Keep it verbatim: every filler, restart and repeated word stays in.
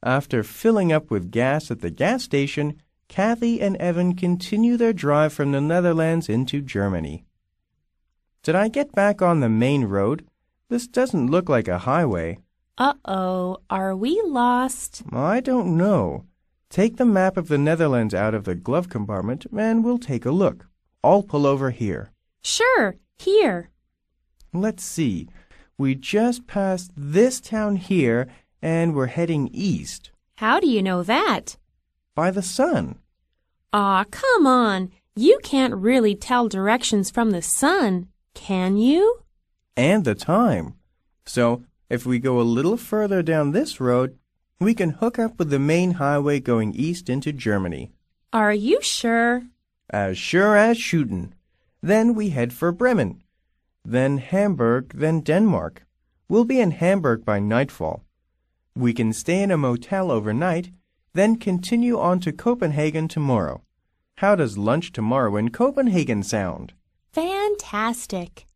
After filling up with gas at the gas station, Kathy and Evan continue their drive from the Netherlands into Germany. Did I get back on the main road? This doesn't look like a highway. Uh-oh, are we lost? I don't know. Take the map of the Netherlands out of the glove compartment and we'll take a look. I'll pull over here. Sure, here. Let's see. We just passed this town here and we're heading east. How do you know that? By the sun. Aw, come on. You can't really tell directions from the sun, can you? And the time. So, if we go a little further down this road, we can hook up with the main highway going east into Germany. Are you sure? As sure as shootin'. Then we head for Bremen. Then Hamburg, then Denmark. We'll be in Hamburg by nightfall. We can stay in a motel overnight, then continue on to Copenhagen tomorrow. How does lunch tomorrow in Copenhagen sound? Fantastic.